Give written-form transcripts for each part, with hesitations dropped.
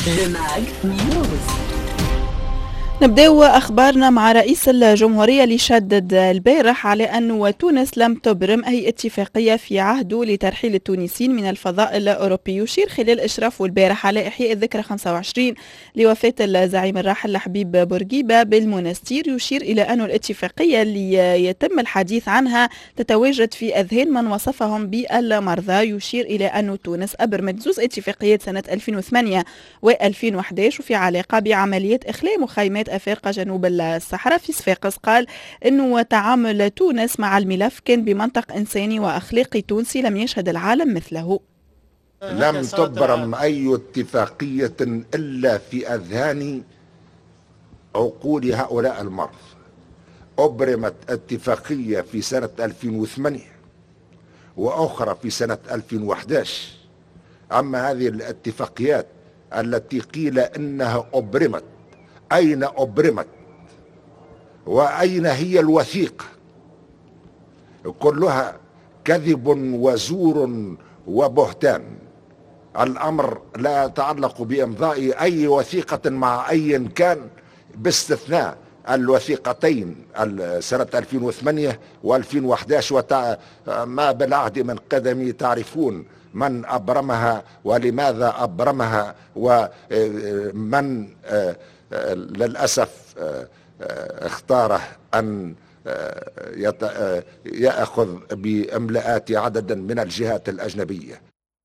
Le Mag News. نبداو أخبارنا مع رئيس الجمهورية اللي شدد البارح على أن تونس لم تبرم أي اتفاقية في عهده لترحيل التونسيين من الفضاء الأوروبي. يشير خلال إشرافه البارح على إحياء الذكرى 25 لوفاة الزعيم الراحل حبيب بورقيبة بالمنستير، يشير إلى أن الاتفاقية اللي يتم الحديث عنها تتواجد في أذهان من وصفهم بالمرضى. يشير إلى أن تونس أبرمت زوز اتفاقيات سنة 2008 و2011 وفي علاقة بعمليات إخلاء مخيمات أفارقة جنوب الصحراء في صفاقس. قال إنه تعامل تونس مع الملف كان بمنطق إنساني وأخلاقي تونسي لم يشهد العالم مثله. لم تبرم أي اتفاقية إلا في أذهان عقول هؤلاء المرضى. أبرمت اتفاقية في سنة 2008 وأخرى في سنة 2011. أما هذه الاتفاقيات التي قيل إنها أبرمت، أين أبرمت وأين هي الوثيقة؟ كلها كذب وزور وبهتان. الأمر لا يتعلق بإمضاء أي وثيقة مع أي كان باستثناء الوثيقتين سنة 2008 و2011 ما بالعهد من قدم. تعرفون من أبرمها ولماذا أبرمها ومن للأسف اختاره أن يأخذ بإملاءات عدد من الجهات الأجنبية.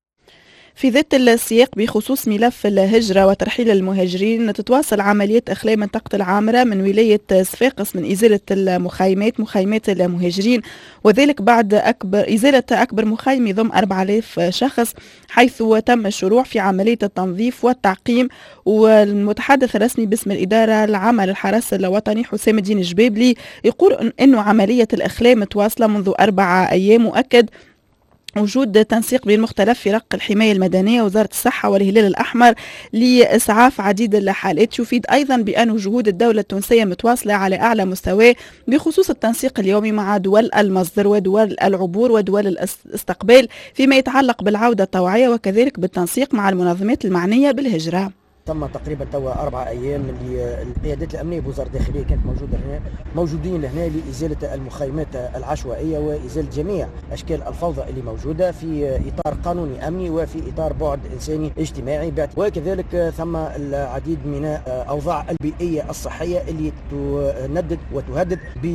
في ذات السياق بخصوص ملف الهجرة وترحيل المهاجرين، تتواصل عمليات إخلاء منطقة العامرة من ولاية صفاقس من إزالة مخيمات المهاجرين، وذلك بعد إزالة أكبر مخيم يضم 4000 شخص، حيث تم الشروع في عملية التنظيف والتعقيم. والمتحدث الرسمي باسم الإدارة العامة للحرس الوطني حسام الدين جبابلي يقول إنه عملية الإخلاء متواصلة منذ 4 أيام، مؤكد وجود تنسيق بين مختلف فرق الحماية المدنية ووزارة الصحة والهلال الأحمر لإسعاف عديد الحالات. يفيد أيضا بأن جهود الدولة التونسية متواصلة على أعلى مستوى بخصوص التنسيق اليومي مع دول المصدر ودول العبور ودول الاستقبال فيما يتعلق بالعودة الطوعية، وكذلك بالتنسيق مع المنظمات المعنية بالهجرة. تم تقريبا توا 4 أيام اللي القيادات الأمنية بوزارة الداخلية كانت موجودين هنا لإزالة المخيمات العشوائية وإزالة جميع أشكال الفوضى اللي موجودة في إطار قانوني أمني وفي إطار بعد إنساني اجتماعي، وكذلك ثم العديد من الأوضاع البيئية الصحية اللي تندد وتهدد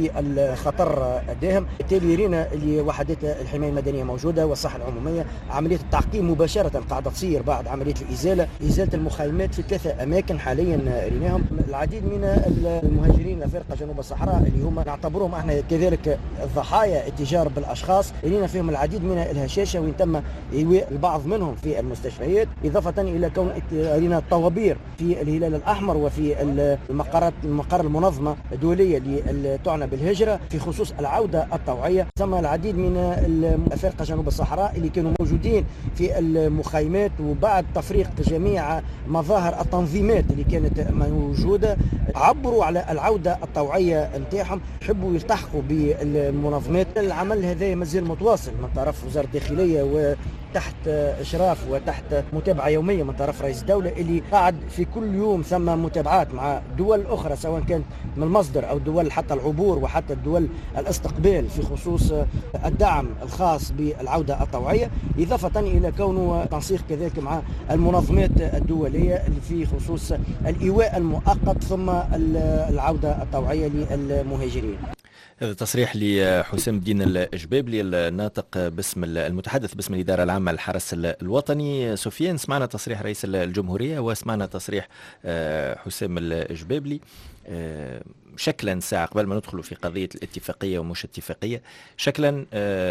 بالخطر الداهم. بالتالي رينا اللي وحدات الحماية المدنية موجودة والصحة العمومية عملية التعقيم مباشرة قاعدة تصير بعد عملية إزالة المخيمات في 3 أماكن حاليا ريناهم. العديد من المهاجرين الأفارقة جنوب الصحراء اللي هم نعتبرهم احنا كذلك ضحايا التجار بالأشخاص، رينا فيهم العديد من الهشاشة وين تم إيواء البعض منهم في المستشفيات، إضافة إلى كون رينا الطوابير في الهلال الأحمر وفي المقر المنظمة الدولية اللي تعنى بالهجرة في خصوص العودة الطوعية. ثم العديد من الأفارقة جنوب الصحراء اللي كانوا موجودين في المخيمات، وبعد تفريق جميع مظاهر التنظيمات اللي كانت موجودة عبروا على العودة الطوعية نتاعهم، يحبوا يلتحقوا بالمنظمات. العمل هذا مازال متواصل من طرف وزارة الداخلية وتحت إشراف وتحت متابعة يومية من طرف رئيس الدولة، اللي قاعد في كل يوم ثم متابعات مع دول أخرى سواء كانت من المصدر أو دول حتى العبور وحتى الدول الاستقبال في خصوص الدعم الخاص بالعودة الطوعية، إضافة إلى كونه تنسيق كذلك مع المنظمات الدولية اللي في خصوص الإيواء المؤقت ثم العودة الطوعية للمهاجرين. هذا تصريح لحسام الدين الجبابلي الناطق باسم المتحدث باسم الإدارة العامة للحرس الوطني. سفيان، سمعنا تصريح رئيس الجمهورية وسمعنا تصريح حسام الجبابلي. شكلا ساعة قبل ما ندخل في قضية الاتفاقية ومش اتفاقية، شكلا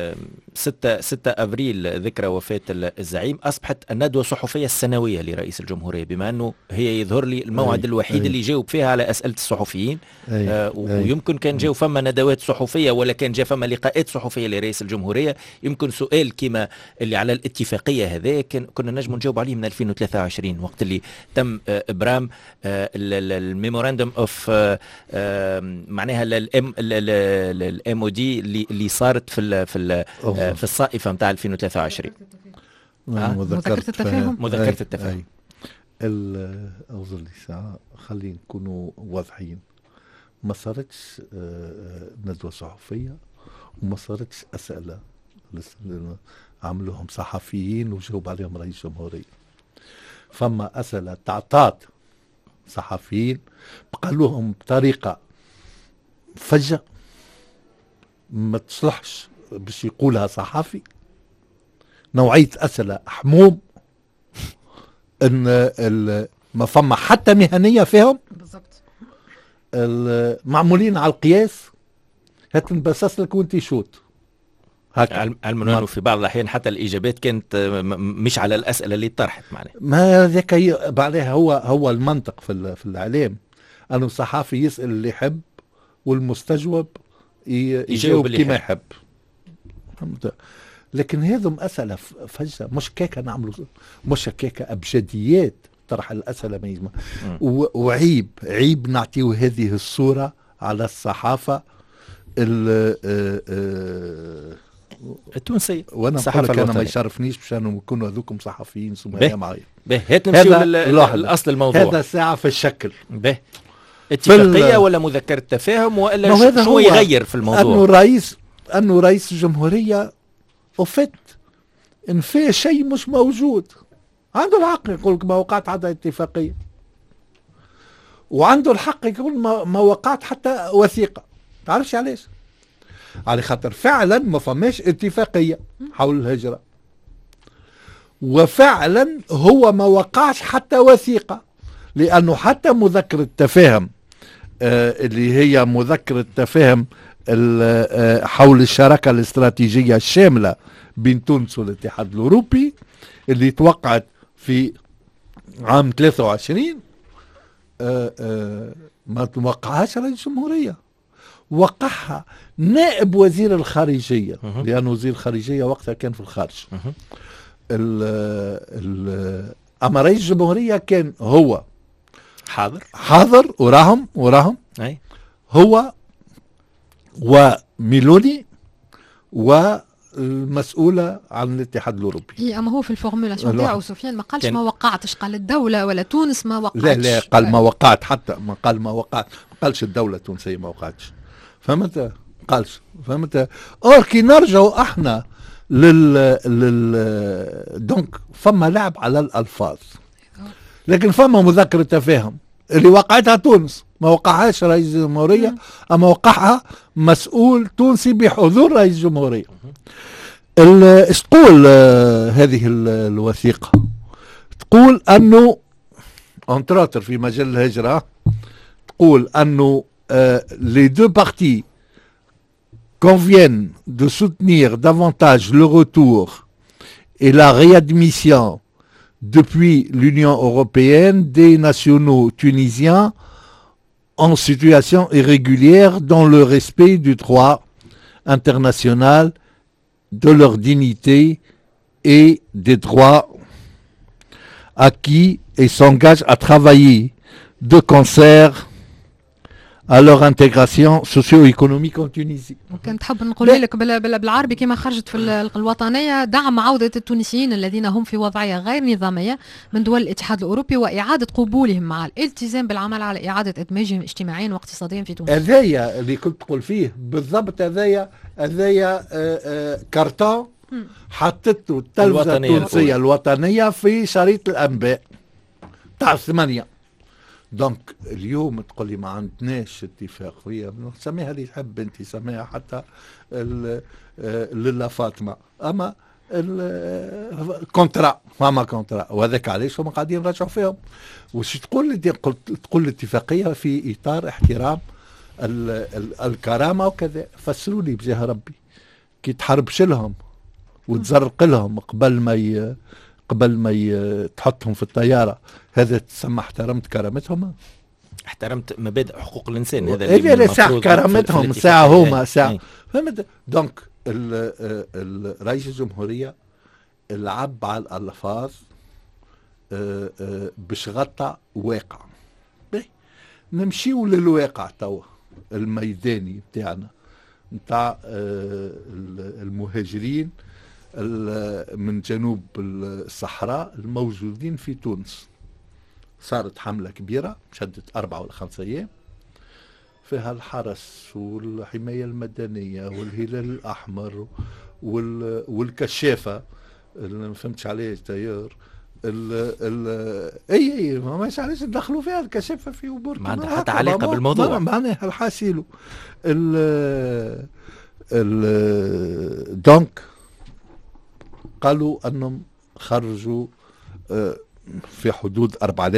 6 أبريل ذكرى وفاة الزعيم أصبحت الندوة الصحفية السنوية لرئيس الجمهورية، بما أنه هي يظهر لي الموعد الوحيد اللي جاوب فيها على أسئلة الصحفيين. ويمكن كان جاو فما ندوات صحفية ولا كان جاء فما لقاءات صحفية لرئيس الجمهورية. يمكن سؤال كما اللي على الاتفاقية هذا كنا نجم نجاوب عليه من 2023 وقت اللي تم إبرام الميموراندوم اوف معناها الام او دي اللي صارت في الصائفه نتاع 2023. مذكرة التفاهم. أظن لي ساعة خلينا نكونوا واضحين. ما صارتش ندوة صحفية وما صارتش أسئلة عملوهم صحفيين وجاوب عليهم رئيس الجمهورية. فما أسئلة تعطات صحفيين بقالوهم بطريقة فجة ما تصلحش باش يقولها صحفي. نوعية أسئلة حموم ان ما فما حتى مهنية فيهم بالضبط، معمولين على القياس. هتنبسس لك وانت شوت علما انه في بعض الاحيان حتى الاجابات كانت مش على الاسئله اللي طرحت معناها. ما ذاك بعدها هو المنطق في الاعلام انه الصحافي يسال اللي يحب والمستجوب يجاوب كما يحب. لكن هذم اسئله فجاه مش كيكه نعملوا، مش كيكه ابجديات طرح الاسئله ما يجمع. وعيب نعطيو هذه الصوره على الصحافه التونسية. وانا نقول لك انا ما يشرفنيش باش نكونوا هذوكم صحفيين سمعيه معايا. هات نمشيو للاصل الموضوع. هذا ساعه في الشكل اتفاقيه ولا مذكره تفاهم ولا شو يغير في الموضوع؟ انه رئيس الجمهوريه وفت ان فيه شيء مش موجود عنده الحق يقول ما وقعت حتى اتفاقيه، وعنده الحق يقول ما وقعت حتى وثيقه. تعرفش علاش؟ على خاطر فعلا ما فماش اتفاقيه حول الهجره، وفعلا هو ما وقعش حتى وثيقه، لانه حتى مذكره تفاهم اللي هي مذكره تفاهم حول الشراكه الاستراتيجيه الشامله بين تونس والاتحاد الاوروبي اللي توقعت في عام 23 ما توقعهاش رئيس الجمهوريه، وقعها نائب وزير الخارجيه، لأن وزير الخارجيه وقتها كان في الخارج. اما رئيس الجمهوريه كان هو حاضر وراهم هو وميلوني والمسؤولة عن الاتحاد الأوروبي. اما هو في الفورمولاسيون تاعو سفيان ما قالش ما وقعتش، قال الدولة ولا تونس ما وقعتش. لا قال ما وقعت، حتى ما قال ما وقعت، ما قالش الدولة التونسية ما وقعتش. فهمت؟ قالش فهمت؟ كي نرجعوا احنا دونك فما لعب على الألفاظ، لكن فما مذكرة تفاهم اللي وقعتها تونس، ما وقعهاش رئيس الجمهورية، أما وقعها مسؤول تونسي بحضور رئيس الجمهورية. ايش تقول هذه الوثيقة؟ تقول أنه انتراتر في مجال الهجرة، تقول أنه les deux parties conviennent de soutenir davantage le retour et la réadmission depuis l'Union européenne des nationaux tunisiens en situation irrégulière dans le respect du droit international, de leur dignité et des droits acquis, et s'engagent à travailler de concert à leur intégration socio-économique en Tunisie. وكنت تحب نقول لك بالعربي كما خرجت في الوطنية: دعم عودة التونسيين الذين هم في وضعية غير نظامية من دول الاتحاد الأوروبي وإعادة قبولهم مع الالتزام بالعمل على إعادة إدماجهم اجتماعيا واقتصاديا في تونس. هذايا اللي كنت تقول فيه بالضبط، هذايا كارتون حطته التلفزة التونسية الوطنية في شريط الأنباء تاع 8. دونك اليوم تقول لي ما عندناش اتفاقية، سميها اللي تحب انت، سميها حتى لالا فاطمة، اما الكونترا فما كونترا، وهذاك علاش هم قاعدين نرجعوا فيهم. وش تقول تقول الاتفاقية في اطار احترام الكرامة وكذا. فسروا لي بجاه ربي كي تحربش لهم وتزرق لهم قبل ما تحطهم في الطيارة، هذا تسمى احترمت كرامتهم؟ احترمت مبادئ حقوق الانسان. هذا ساعة كرامتهم، ساعة هما ساعة. فهمت؟ دونك رئيس الجمهورية لعب على الألفاظ باش غطى واقع. نمشيو للواقع توا الميداني بتاعنا نتاع المهاجرين من جنوب الصحراء الموجودين في تونس. صارت حملة كبيرة شدت 4 ولا 5 أيام، فيها الحرس والحماية المدنية والهلال الأحمر والكشافة اللي ما فهمتش عليه تيار اي ما علاش ندخلوا فيها الكشافة في امور ما عندها حتى علاقة بالموضوع. معناها الحاسيلو دونك قالوا انهم خرجوا في حدود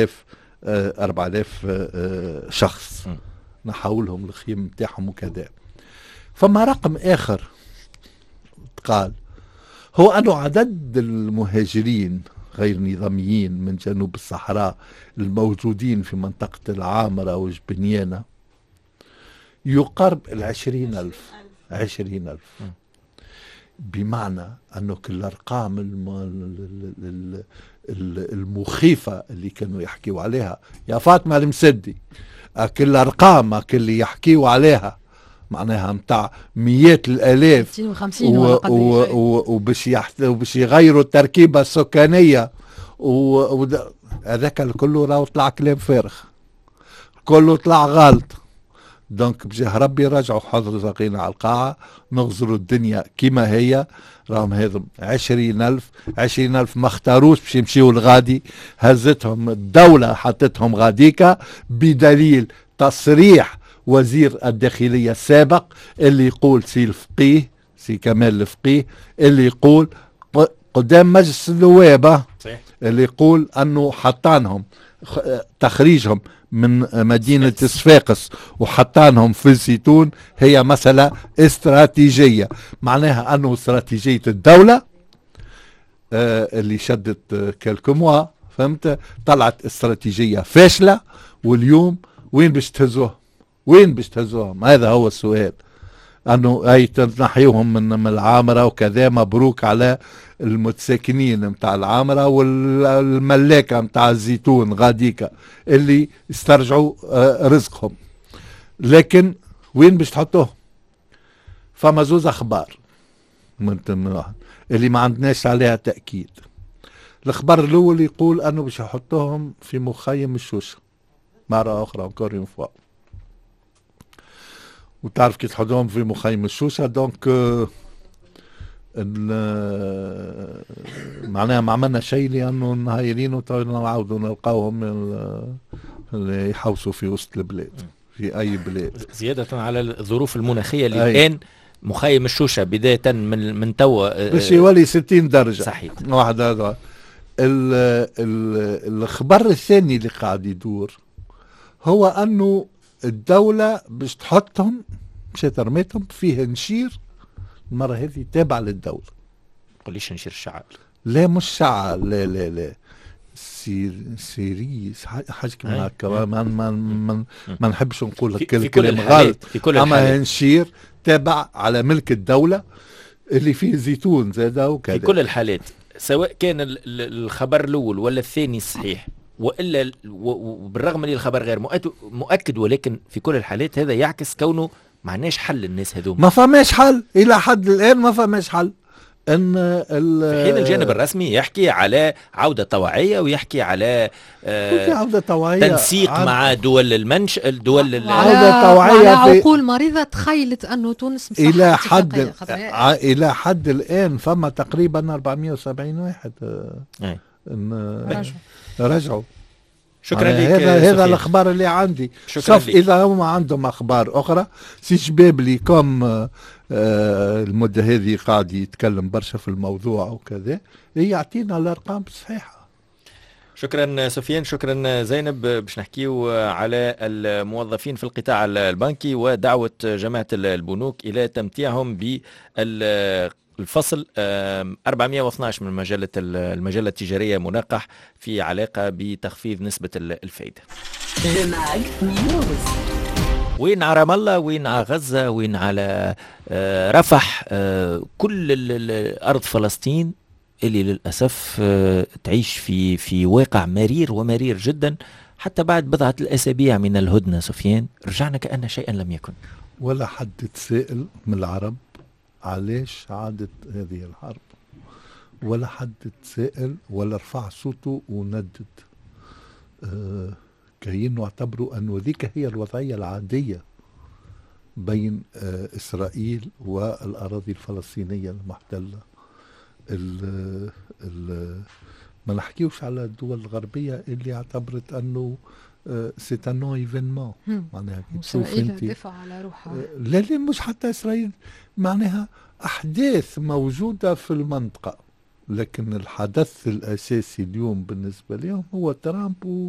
4000 شخص، نحولهم الخيم نتاعهم وكذا. فما رقم آخر قال هو أنه عدد المهاجرين غير نظاميين من جنوب الصحراء الموجودين في منطقة العامرة وجبنيانة يقارب 20,000. بمعنى أنه الأرقام المخيفة اللي كانوا يحكيوا عليها يا فاطمة المسدي، كل أرقام اللي يحكيوا عليها معناها متاع مئات الآلاف 250 وباش يغيروا التركيبة السكانية هذاك كله راهو طلع كلام فارغ، كله طلع غلط. دونك بجاه ربي رجعوا حضروا زقينا على القاعة، نغزروا الدنيا كما هي. راهم هذم 20,000 ما اختاروش باش يمشيوا الغادي، هزتهم الدولة حطتهم غاديكا بدليل تصريح وزير الداخلية السابق اللي يقول سي كمال الفقيه اللي يقول قدام مجلس النواب اللي يقول انه حطانهم تخريجهم من مدينة صفاقس وحطانهم في الزيتون هي مسألة استراتيجية، معناها أنه استراتيجية الدولة اللي شدت كالكموا فهمت طلعت استراتيجية فاشلة. واليوم وين باش تهزوهم؟ هذا هو السؤال. أنه أي تنحيوهم من العامرة وكذا، مبروك على المتساكنين متاع العامرة والملاكة متاع الزيتون غاديكا اللي استرجعوا رزقهم، لكن وين باش تحطوهم؟ فما زوز أخبار اللي ما عندناش عليها تأكيد. الخبر الأول يقول أنه باش يحطوهم في مخيم الشوشة مرة أخرى encore une fois، وتعرف كي تحطوهم في مخيم الشوشة دونك معناها ما عملنا شيء لأنه نهايرين ونعاودوا نلقاوهم اللي يحوسوا في وسط البلاد في أي بلاد. زيادة على الظروف المناخية اللي الآن مخيم الشوشة بداية من توا باش يولي 60 درجة صحيح. واحد هذا الخبر الثاني اللي قاعد يدور هو أنه الدولة باش تحطهم مشات رميتهم فيه نشير المرة هذه تابع للدولة. قوليش نشير الشعب؟ لا مش شعب، لا سيريس حاجة كما هكا. ما نحبش نقول لك الكلام غلط، أما نشير تابع على ملك الدولة اللي فيه زيتون زاده وكذا. في كل الحالات سواء كان الخبر الأول ولا الثاني صحيح وإلا وبالرغم من الخبر غير مؤكد، ولكن في كل الحالات هذا يعكس كونه معناش حل الناس هذوما. ما فماش حل إلى حد الآن، ما فماش حل. في حين الجانب الرسمي يحكي على عودة طوعية ويحكي على عودة طوعية تنسيق مع دول المنش الدول عودة طوعية على عقول مريضة تخيلت أنه تونس إلى حد الآن فما تقريبا 470 واحد رجعوا. شكرا لك. هذا الاخبار اللي عندي. شوف اذا هم عندهم اخبار اخرى سي شباب لي كوم المده هذه قاعد يتكلم برشا في الموضوع وكذا يعطينا الارقام الصحيحه. شكرا سفيان، شكرا زينب. باش نحكيو على الموظفين في القطاع البنكي ودعوه جماعه البنوك الى تمتيعهم الفصل 412 من المجلة التجارية مناقح في علاقة بتخفيض نسبة الفائدة. وين على رام الله، وين على غزة، وين على رفح، كل أرض فلسطين اللي للأسف تعيش في واقع مرير جدا. حتى بعد بضعة الأسابيع من الهدنة سفيان رجعنا كأن شيئا لم يكن. ولا حد تسائل من العرب علاش عادت هذه الحرب، ولا حد تسائل ولا رفع صوته وندد. كأنه اعتبروا أنه ذيك هي الوضعية العادية بين إسرائيل والأراضي الفلسطينية المحتلة. ما نحكيوش على الدول الغربية اللي اعتبرت أنه سيت ان نو ايفينمون، معناها إسرائيل دفع على روحها. لا مش حتى إسرائيل، معناها أحداث موجودة في المنطقة، لكن الحدث الأساسي اليوم بالنسبة لهم هو ترامب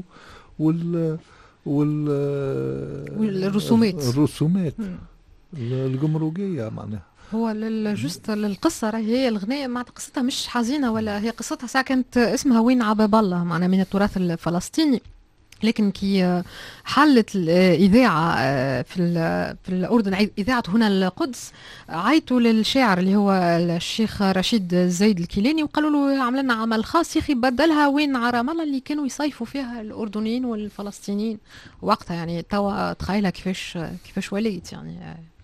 والرسومات الجمركية. معناها هو جست للقصة راهي هي الغنية مع قصتها مش حزينة، ولا هي قصتها ساعة كانت اسمها وين عباب الله، معناها من التراث الفلسطيني. لكن كي حلت الإذاعة في الأردن، إذاعة هنا القدس، عيطوا للشاعر اللي هو الشيخ رشيد زيد الكيلاني وقالوا له عمل لنا عمل خاص يا أخي بدلها وين رام الله اللي كانوا يصيفوا فيها الأردنيين والفلسطينيين وقتها. يعني توا تخيلها كيفاش وليت. يعني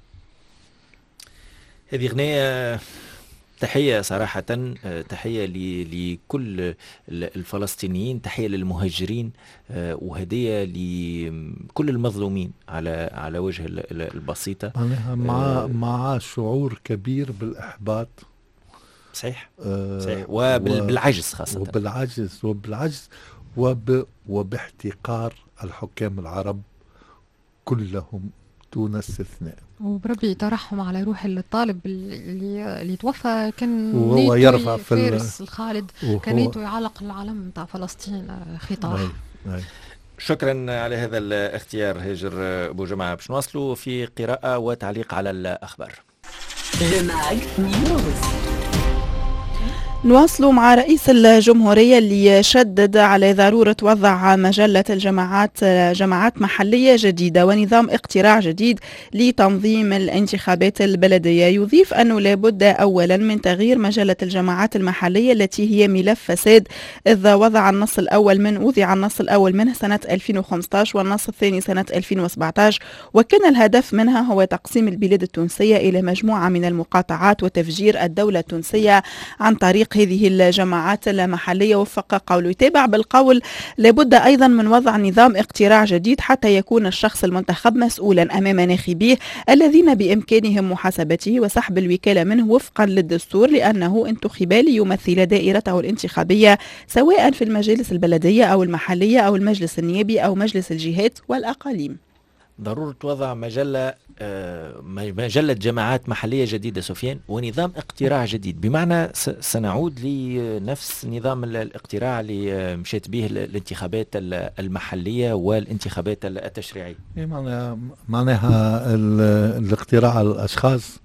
هذه غنية تحية صراحة، تحية لكل الفلسطينيين، تحية للمهاجرين، وهدية لكل المظلومين على وجه البسيطة. مع شعور كبير بالإحباط. صحيح صحيح، وبالعجز خاصة، وبالعجز وباحتقار الحكام العرب كلهم دون استثناء. وبربي ترحم على روح الطالب اللي توفى، كان وهو يرفع في فارس الخالد، كان نيته يعلق العلم تاع فلسطين خطاب. شكرا على هذا الاختيار هاجر أبو جمعة. باش نواصلوا في قراءة وتعليق على الأخبار. نواصلوا مع رئيس الجمهورية اللي شدد على ضرورة وضع مجلة جماعات محلية جديدة ونظام اقتراع جديد لتنظيم الانتخابات البلدية. يضيف أنه لابد أولا من تغيير مجلة الجماعات المحلية التي هي ملف فساد، إذ وضع النص الأول منه سنة 2015 والنص الثاني سنة 2017، وكان الهدف منها هو تقسيم البلاد التونسية إلى مجموعة من المقاطعات وتفجير الدولة التونسية عن طريق هذه الجماعات المحلية. وفق قوله. يتابع بالقول لابد أيضا من وضع نظام اقتراع جديد حتى يكون الشخص المنتخب مسؤولا أمام ناخبيه الذين بإمكانهم محاسبته وسحب الوكالة منه وفقا للدستور، لأنه انتخب ليمثل دائرته الانتخابية سواء في المجالس البلدية أو المحلية أو المجلس النيابي أو مجلس الجهات والأقاليم. ضرورة وضع مجلة جماعات محلية جديدة سفيان، ونظام اقتراع جديد، بمعنى سنعود لنفس نظام الاقتراع اللي مشيت به الانتخابات المحلية والانتخابات التشريعية. معناها الاقتراع على الأشخاص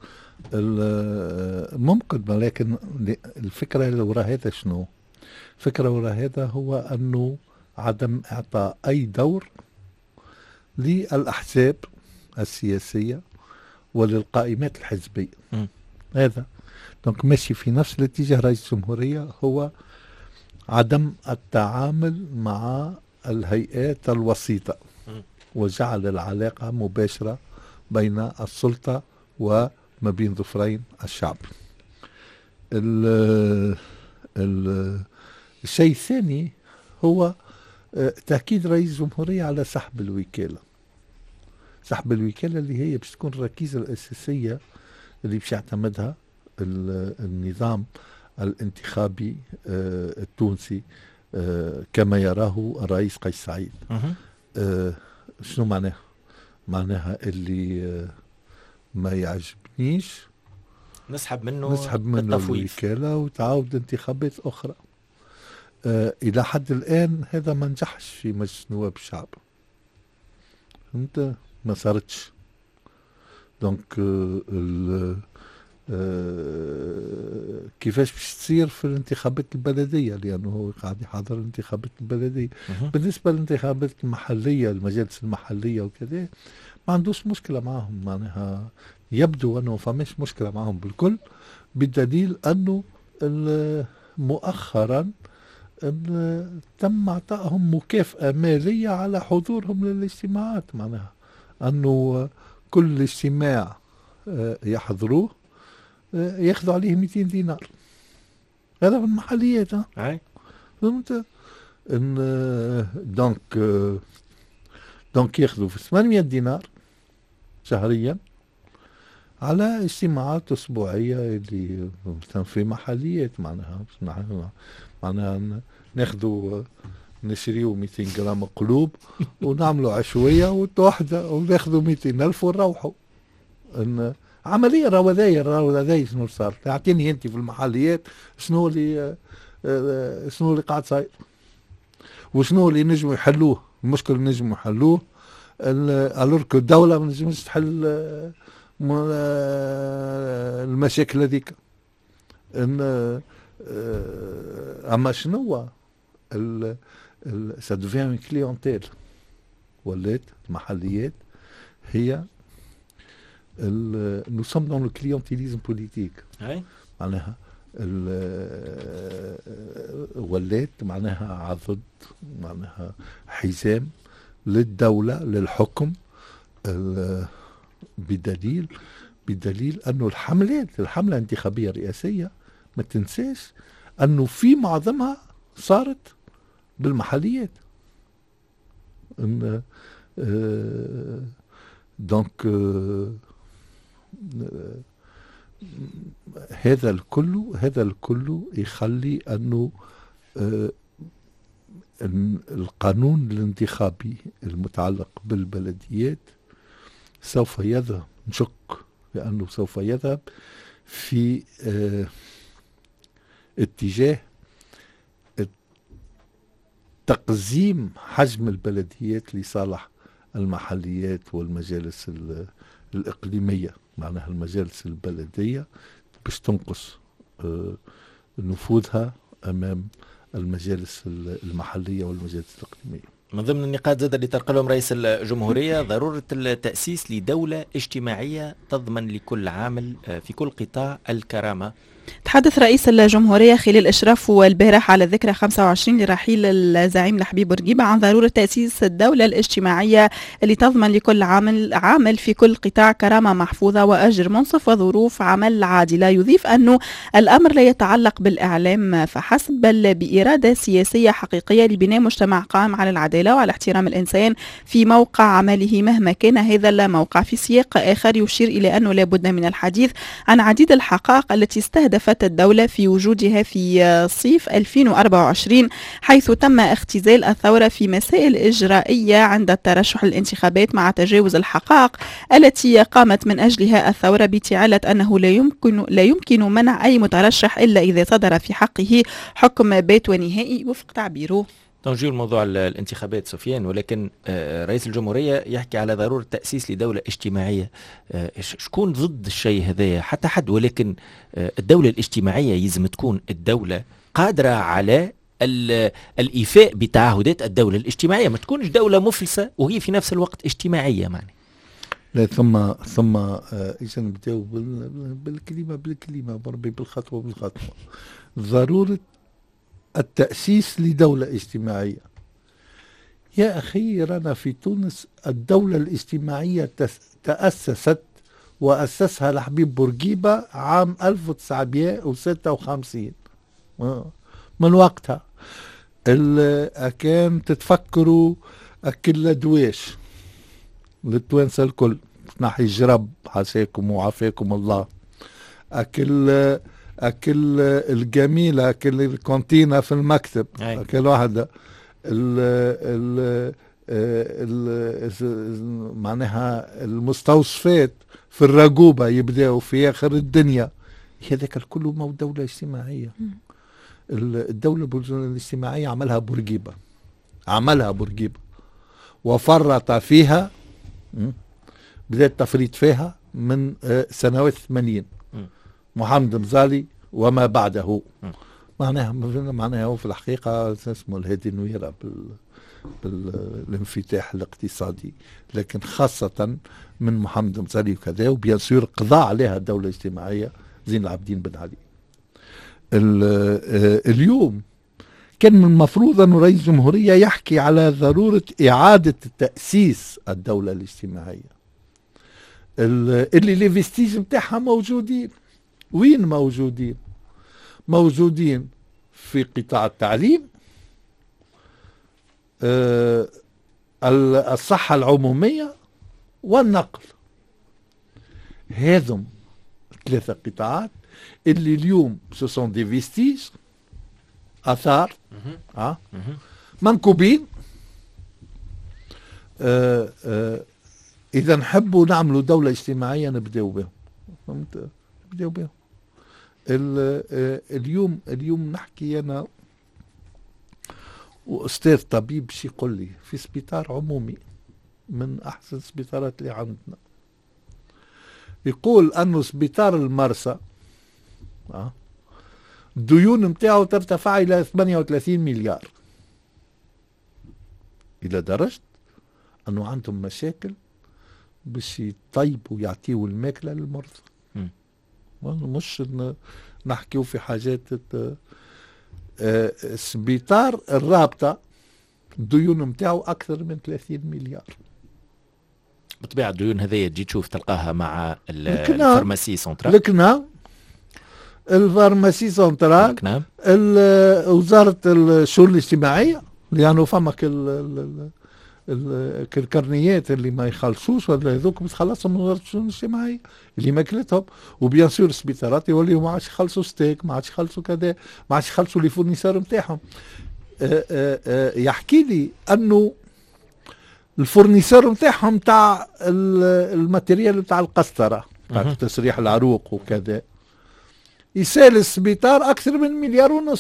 ممكن، ولكن الفكرة اللي وراء هذا شنو؟ الفكرة وراء هذا هو أنه عدم إعطاء أي دور للأحزاب السياسية وللقائمات الحزبية. هذا دونك ماشي في نفس الاتجاه رئيس الجمهورية، هو عدم التعامل مع الهيئات الوسيطة وجعل العلاقة مباشرة بين السلطة وما بين ظفرين الشعب. الشيء الثاني هو تأكيد رئيس الجمهورية على سحب الوكالة. سحب الوكالة اللي هي باش تكون الركيزة الأساسية اللي باش يعتمدها النظام الانتخابي التونسي كما يراه الرئيس قيس سعيد. شنو معناها؟ معناها اللي ما يعجبنيش نسحب منه الوكالة وتعاود انتخابات أخرى. إلى حد الآن هذا ما نجحش في مجلس نواب الشعب، فهمت؟ ما صارتش. دونك كيفاش باش تصير في الانتخابات البلدية، لأنه هو قاعد يحضر الانتخابات البلدية. بالنسبة للانتخابات المحلية، المجالس المحلية وكذا، ما عندوش مشكلة معهم. معناها يبدو أنه فماش مشكلة معهم بالكل، بالدليل أنه مؤخرا تم اعطائهم مكافأة مالية على حضورهم للاجتماعات. معناها انه كل اجتماع يحضروه ياخذوا عليه 200 دينار. هذا في المحليات. فهمت؟ ان دونك ياخذوا في 800 دينار شهريا على اجتماعات اسبوعيه اللي مثلا في محليات. معناها ناخذوا نشريوا 200 جرام قلوب ونعملوا عشويه وتوحده وناخذوا 200,000 ونروحوا. ان عمليه روذايه شنو صار؟ اعطيني انت في المحليات شنو اللي قاعد صاير وشنو اللي نجموا يحلوه. المشكل اللي نجموا يحلوه الورك الدوله ما نجمش تحل المشاكل هذيك. ان اما شنو ça devient une clientèle. ولات المحليات هي nous sommes dans le clientélisme politique. معناها ولات معناها عضد، معناها حزام للدولة للحكم، بدليل أنه الحملة الانتخابية الرئاسية ما تنساش أنه في معظمها صارت بالمحليات. دونك هذا الكل يخلي أنه القانون الانتخابي المتعلق بالبلديات سوف يذهب، نشك لأنه سوف يذهب في اتجاه تقزيم حجم البلديات لصالح المحليات والمجالس الإقليمية. معناها المجالس البلدية باش تنقص نفوذها أمام المجالس المحلية والمجالس الإقليمية. من ضمن النقاط زاد اللي طرق لهم رئيس الجمهورية ضرورة التأسيس لدولة اجتماعية تضمن لكل عامل في كل قطاع الكرامة. تحدث رئيس الجمهورية خلال إشرافه البارح على الذكرى 25 لرحيل الزعيم لحبيب بورقيبة عن ضرورة تأسيس الدولة الاجتماعية اللي تضمن لكل عامل في كل قطاع كرامة محفوظة وأجر منصف وظروف عمل عادلة. يضيف أنه الأمر لا يتعلق بالإعلام فحسب بل بإرادة سياسية حقيقية لبناء مجتمع قائم على العدالة وعلى احترام الإنسان في موقع عمله مهما كان هذا الموقع. في سياق آخر يشير إلى أنه لا بد من الحديث عن عديد الحقائق التي استهدفت الدولة في وجودها في صيف 2024 حيث تم اختزال الثورة في مسائل إجرائية عند الترشح للانتخابات مع تجاوز الحقائق التي قامت من أجلها الثورة بتعالة أنه لا يمكن منع أي مترشح إلا إذا صدر في حقه حكم بات ونهائي وفق تعبيره. نجيو الموضوع الانتخابات سفيان، ولكن رئيس الجمهورية يحكي على ضرورة تأسيس لدولة اجتماعية. شكون ضد الشيء هذا؟ حتى حد، ولكن الدولة الاجتماعية يلزم تكون الدولة قادرة على الإيفاء بتعهدات الدولة الاجتماعية، ما تكونش دولة مفلسة وهي في نفس الوقت اجتماعية. معني لا ثم إذا نبداو بالكلمة بربي بالخطوة ضرورة التأسيس لدولة اجتماعية. يا أخي رانا في تونس الدولة الاجتماعية تأسست وأسسها لحبيب بورقيبة عام 1956. من وقتها كان تتفكروا أكل دواش للتوانسة الكل ناحي الجرب حساكم وعافاكم الله، أكل الجميلة، أكل الكونتينة في المكتب، أكل واحدة معناها المستوصفات في الرقوبة يبدأوا في آخر الدنيا. هذاك الكل مو دولة اجتماعية. الدولة الاجتماعية عملها بورقيبة وفرط فيها، بدأ التفريط فيها من سنوات 80 محمد مزالي وما بعده. معناها هو في الحقيقة اسمه الهادي نويرة بالانفتاح الاقتصادي، لكن خاصة من محمد مزالي وكذا، وبيان سور قضى عليها الدولة الاجتماعية زين العابدين بن علي. اليوم كان من المفروض أن رئيس الجمهورية يحكي على ضرورة إعادة تأسيس الدولة الاجتماعية اللي لي فيستيج متاعها موجودين. وين موجودين في قطاع التعليم، الصحة العمومية والنقل. هذم 3 قطاعات اللي اليوم سوسون دي فيستيج، آثار منكوبين. إذا نحبوا نعملوا دولة اجتماعية نبدأوا بهم. فهمت؟ نبدأوا بهم. اليوم نحكي أنا وأستاذ طبيب باش يقول لي في سبيطار عمومي من أحسن السبيطارات اللي عندنا، يقول أنه سبيطار المرسى الديون متاعه ترتفع إلى 38 مليار، إلى درجة أنه عندهم مشاكل باش يطيبوا يعطيوا الماكلة للمرضى. مش نحكيو في حاجات. سبيطار الرابطة الديون متاعه أكثر من 30 مليار. بالطبيعة الديون هذه تجي تشوف تلقاها مع الفارماسي سنترال، لكنا الفارماسي سنترال، وزارة الشؤون الاجتماعية، لأنه فما الكرنيات اللي ما يخلصوش ولا هذوك بتخلصهم من وزارة الشؤون الاجتماعية اللي ماكلتهم. وبيان سور السبيطارات يوليو ما عادش يخلصوا ستيك، ما عادش يخلصوا كذا، ما عادش يخلصوا لي فورنيسور نتاعهم. يحكي لي انه الفورنيسور نتاعهم تاع الماتيريال تاع القسطرة تاع تسريح العروق وكذا يسال السبيطار اكثر من 1.5 مليار.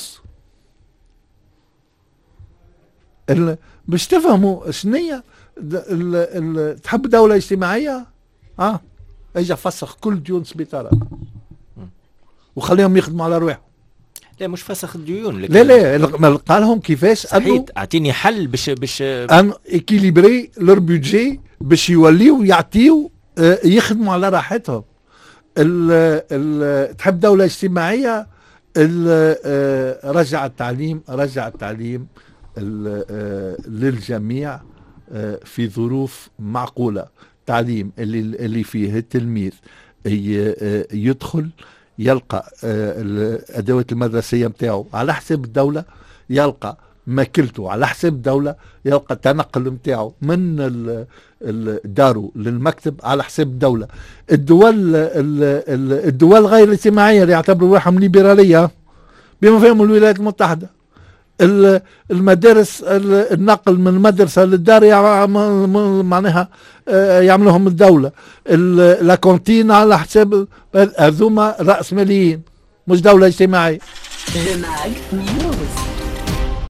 باش تفهموا شنية تحب دولة اجتماعية. اجا فسخ كل ديون سبيطارات وخليهم يخدموا على رواحهم. لا مش فسخ الديون، لا قالهم كيفاش صحيح اعطيني حل باش ان اكيليبري لور بودجي باش يوليو يعطيو يخدموا على راحتهم. تحب دولة اجتماعية، رجع التعليم للجميع في ظروف معقولة. تعليم اللي فيه التلميذ يدخل يلقى الأدوات المدرسية متاعه على حساب الدولة، يلقى ماكلته على حساب الدولة، يلقى التنقل متاعه من داره للمكتب على حساب الدولة. الدول غير الاجتماعية اللي يعتبروا روحهم ليبرالية بما فيهم الولايات المتحدة، المدارس النقل من المدرسة للدار معناها يعملهم الدولة. لاكونتين على حساب هذوما رأس ماليين، مش دولة اجتماعية.